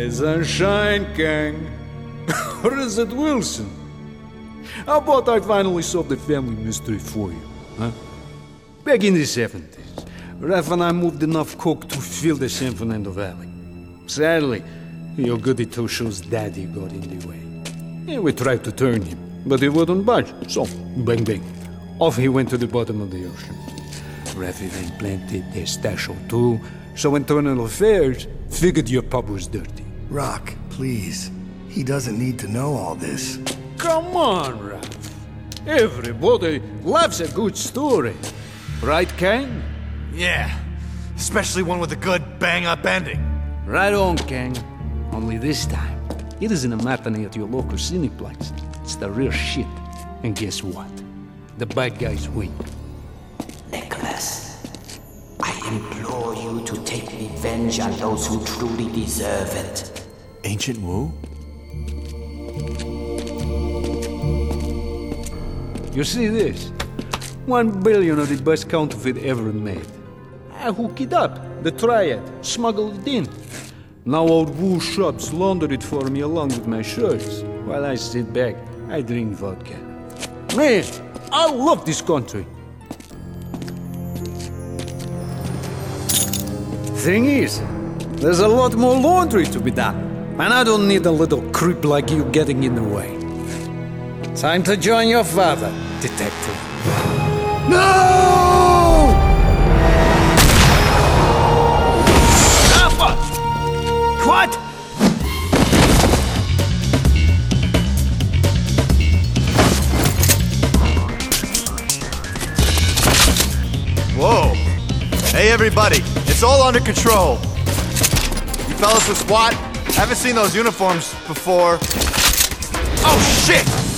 Rise and shine, gang. Or is it Wilson? How about I finally solve the family mystery for you, huh? Back in the 70s, Raph and I moved enough coke to fill the San Fernando Valley. Sadly, your goody two-shoes daddy got in the way. Yeah, we tried to turn him, but he wouldn't budge, so bang bang. Off he went to the bottom of the ocean. Raffy then planted their stash or two, so internal affairs figured your pub was dirty. Rock, please. He doesn't need to know all this. Come on, Raph. Everybody loves a good story. Right, Kang? Yeah, especially one with a good bang-up ending. Right on, Kang. Only this time, it isn't a matinee at your local cineplex. It's the real shit. And guess what? The bad guys win. Nicholas, I implore you to take revenge on those who truly deserve it. Ancient Wu? You see this? 1 billion of the best counterfeit ever made. I hook it up, the triad, smuggle it in. Now old Wu Shops launder it for me along with my shirts. While I sit back, I drink vodka. Man, I love this country. Thing is, there's a lot more laundry to be done. And I don't need a little creep like you getting in the way. Time to join your father, detective. No! Alpha! What? Whoa. Hey, everybody. It's all under control. You fellas with SWAT? Haven't seen those uniforms before. Oh, shit!